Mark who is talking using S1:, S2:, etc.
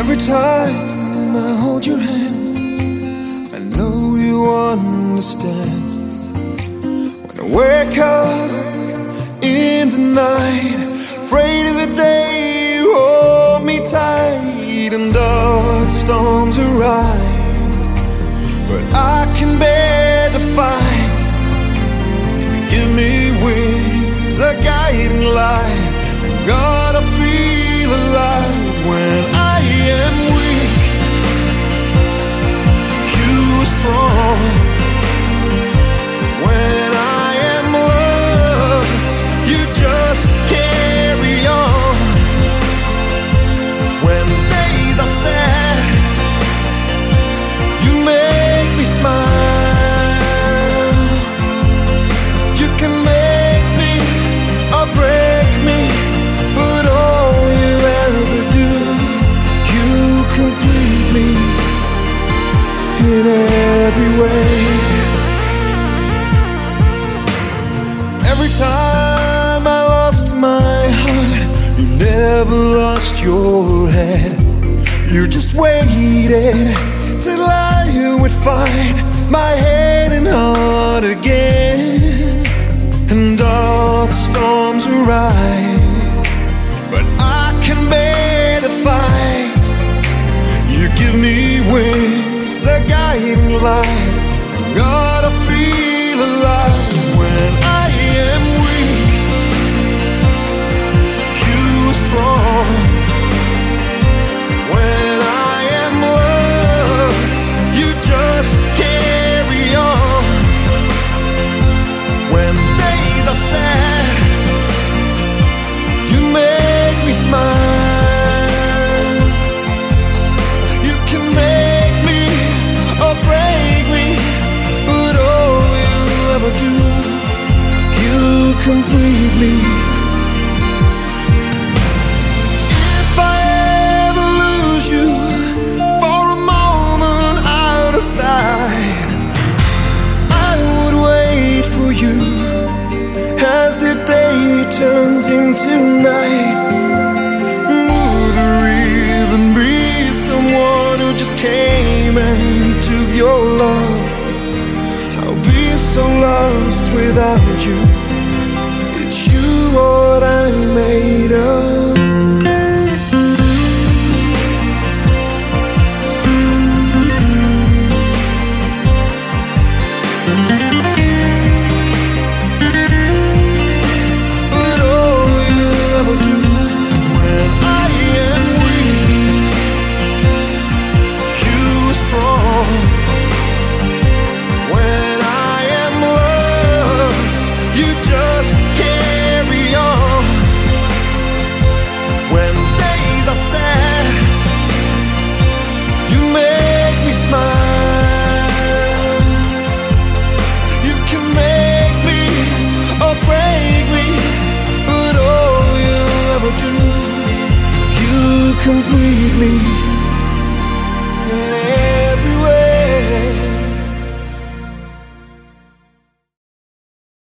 S1: Every time I hold your hand, I know you understand. When I wake up in the night, afraid of the day you hold me tight, and dark storms arise, but I can bear to fight. You give me wings, a guiding light. God, I feel alive when I am weak. You are strong. When I am lost, you just carry on. When days are sad, you make me smile. You can make me or break me, but all you ever do, you complete me in every way. Every time I lost my heart, you never lost your head. You just waited till I would find my head and heart again. And dark storms arise, but I can bear the fight. You give me wings, a guiding light. God, I feel alive when I am weak. You are strong. When I am lost, you just carry on. When days are sad, you make me smile. You can make me or break me, but all you ever do, you complete me. If I ever lose you for a moment out of sight, I would wait for you as the day turns into night. Would there even be someone who just came and took your love? I'll be so lost without you. It's you what I'm made of. But all you ever do when I am weak, you are strong. When I am lost, you just carry on. When days are sad, you make me smile. You can make me or break me, but all you ever do, you complete me.